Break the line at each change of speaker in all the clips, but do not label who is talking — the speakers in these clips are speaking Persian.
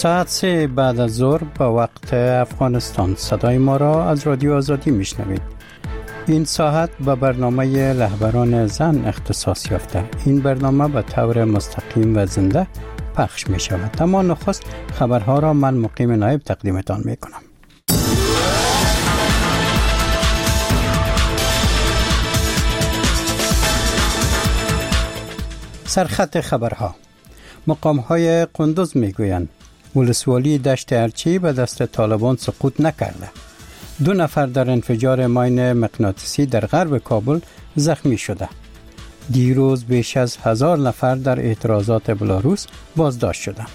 ساعت 3 بعد از ظهر با وقت افغانستان صدای ما را از رادیو آزادی میشنوید. این ساعت به برنامه رهبران زن اختصاص یافته. این برنامه به طور مستقیم و زنده پخش می شود. اما نخست خبرها را من مقیم نایب تقدیمتان می کنم. سرخط خبرها. مقام‌های قندوز میگویند ولسوالی دشت ارچی به دست طالبان سقوط نکرده. 2 نفر در انفجار ماین مغناطیسی در غرب کابل زخمی شده. دیروز بیش از 1000 نفر در اعتراضات بلاروس بازداشت شدند.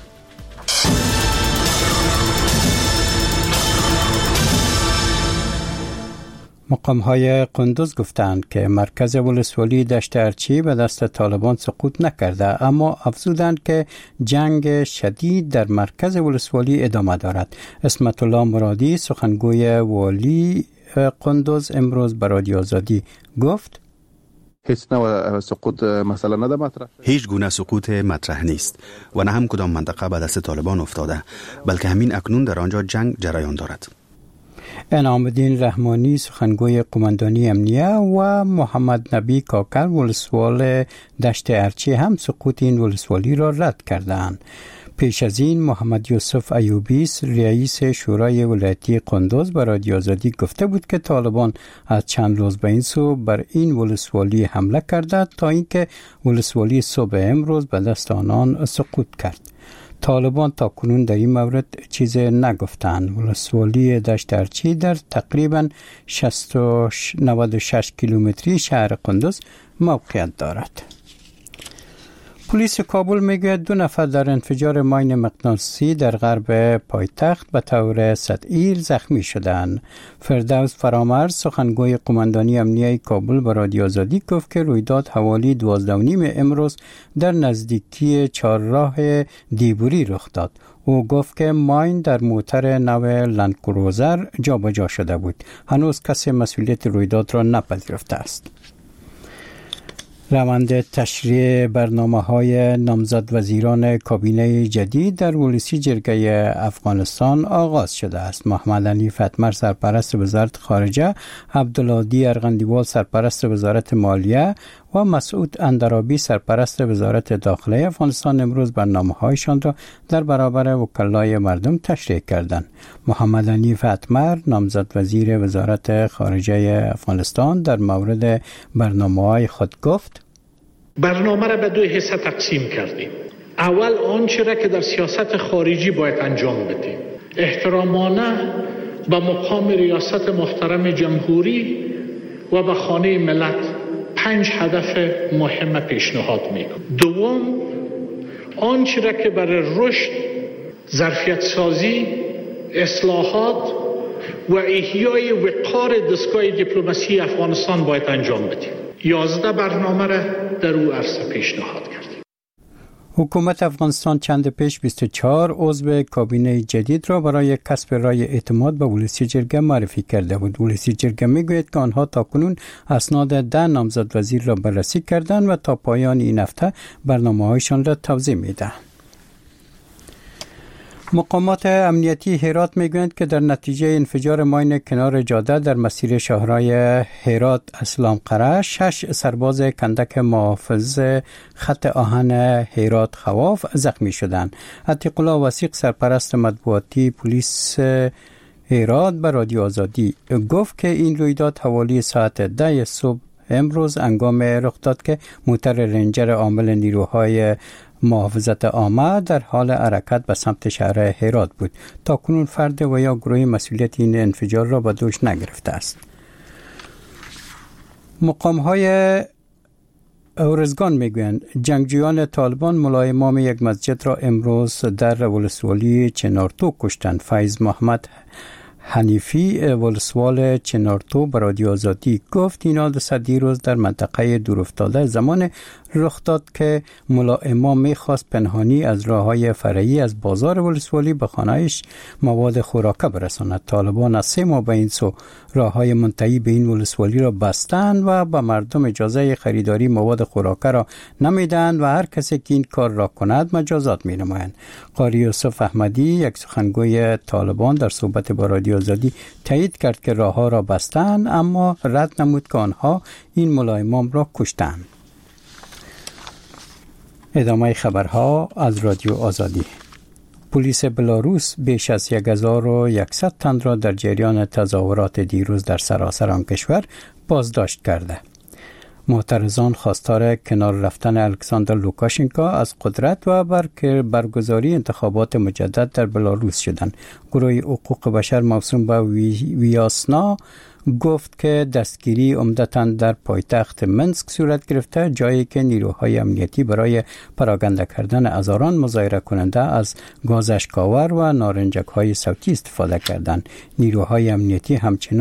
مقام‌های قندوز گفتند که مرکز ولسوالی دشت ارچی به دست طالبان سقوط نکرده، اما افزودند که جنگ شدید در مرکز ولسوالی ادامه دارد. اسمت الله مرادی سخنگوی والی قندوز امروز به رادیو آزادی گفت
هیچ نوع سقوط مثلا نده مطرح.
هیچ گونه سقوط مطرح نیست و نه هم کدام منطقه به دست طالبان افتاده، بلکه همین اکنون در آنجا جنگ جریان دارد.
انعام الدین رحمانی سخنگوی قماندانی امنیه و محمد نبی کاکر ولسوال دشت ارچی هم سقوط این ولسوالی را رد کردند. پیش از این محمد یوسف ایوبی رئیس شورای ولایتی قندوز به رادیو آزادی گفته بود که طالبان از چند روز به این سو بر این ولسوالی حمله کرده تا اینکه ولسوالی صبح امروز به دست آنان سقوط کرد. طالبان تا کنون در این مورد چیز نگفتند. ولسوالی دشت ارچی در تقریباً 96 کیلومتری شهر قندوز موقعیت دارد. پلیس کابل میگوید 2 نفر در انفجار ماین مغناطیسی در غرب پایتخت به طور سطحی زخمی شدند. فردوس فرامرز سخنگوی قماندانی امنیه کابل به رادیو آزادی گفت که رویداد حوالی 12:30 امروز در نزدیکی چهارراه دیبوری رخ داد. او گفت که ماین در موتر نو لندکروزر جابجا شده بود. هنوز کسی مسئولیت رویداد را نپذیرفته است. روند تشریع برنامه‌های نامزد وزیران کابینه جدید در ولسی جرگه افغانستان آغاز شده است. محمد حنیف اتمر سرپرست وزارت خارجه، عبدالهادی ارغندیوال سرپرست وزارت مالیه و مسعود اندرابی سرپرست وزارت داخله افغانستان امروز برنامه‌هایشان را در برابر وکلای مردم تشریح کردند. محمد حنیف اتمر نامزد وزیر وزارت خارجه افغانستان در مورد برنامه‌های خود گفت:
برنامه را به 2 حصه تقسیم کردیم. اول آنچه را که در سیاست خارجی باید انجام بدیم. احترامانه به مقام ریاست محترم جمهوری و به خانه ملت 5 هدف مهم پیشنهاد میکنم. دوم، آنچه را که برای رشد، ظرفیت سازی، اصلاحات و احیای وقار دستگاه دیپلماسی افغانستان باید انجام بدیم. 11 برنامه را در او عرصه پیشنهاد کردیم.
حکومت افغانستان چند پیش 24 عضو کابینه جدید را برای کسب رای اعتماد به ولسی جرگه معرفی کرده بود. ولسی جرگه میگوید که آنها تاکنون اسناد 10 نامزد وزیر را بررسی کردند و تا پایان این هفته برنامه‌هایشان را توضیح میدهند. مقامات امنیتی هرات میگویند که در نتیجه انفجار ماین کنار جاده در مسیر شاهرای هرات اسلام قره 6 سرباز کندک محافظ خط آهن هرات خواف زخمی شدند. عتیق الله وثیق سرپرست مطبوعاتی پلیس هرات به رادیو آزادی گفت که این رویداد حوالی ساعت 10 صبح امروز هنگام رخ داد که موتر رنجر عامل نیروهای محافظت عامه در حال حرکت به سمت شهر هرات بود. تا کنون فرد و یا گروه مسئولیت این انفجار را به دوش نگرفته است. مقام‌های اورزگان میگویند جنگجویان طالبان ملای امام یک مسجد را امروز در ولسوالی چنارتو کشتند. فیض محمد حنیفی ولسوال چنارتو به رادیو آزادی گفت این حادثه دیروز در منطقه دورافتاده زمان رخ داد که ملا امام میخواست پنهانی از راههای فرعی از بازار ولسوالی به خانه‌اش مواد خوراکه برساند. طالبان از 3 ماه به این سو راههای منتهی به این ولسوالی را بستند و به مردم اجازه خریداری مواد خوراکه را نمیدهند و هر کسی که این کار را کند مجازات می‌نمایند. قاری یوسف احمدی یک سخنگوی طالبان در صحبت با رادیو آزادی تایید کرد که راهها را بستند، اما رد نمود که آنها این ملا امام را کشتند. ادامه خبرها از رادیو آزادی. پلیس بلاروس بیش از 1100 تن را در جریان تظاهرات دیروز در سراسر آن کشور بازداشت کرده. معترضان خواستار کنار رفتن الکساندر لوکاشنکو از قدرت و برگزاری انتخابات مجدد در بلاروس شدند. گروه حقوق بشر موسوم به ویاسنا گفت که دستگیری عمدتاً در پایتخت منسک صورت گرفته، جایی که نیروهای امنیتی برای پراکنده کردن هزاران مظاهره کننده از گاز اشک‌آور و نارنجک‌های صوتی استفاده کردند. نیروهای امنیتی همچنین